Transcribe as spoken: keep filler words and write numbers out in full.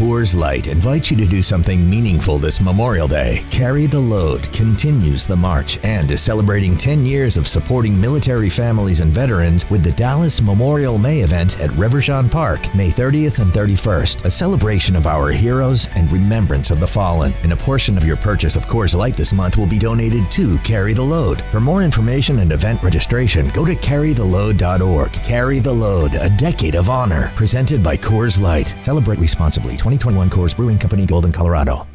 Coors Light invites you to do something meaningful this Memorial Day. Carry the Load continues the march and is celebrating ten years of supporting military families and veterans with the Dallas Memorial May event at Rivershawn Park, May thirtieth and thirty-first, a celebration of our heroes and remembrance of the fallen. And a portion of your purchase of Coors Light this month will be donated to Carry the Load. For more information and event registration, go to carry the load dot org. Carry the Load, a decade of honor. Presented by Coors Light. Celebrate responsibly. twenty twenty-one Coors Brewing Company, Golden, Colorado.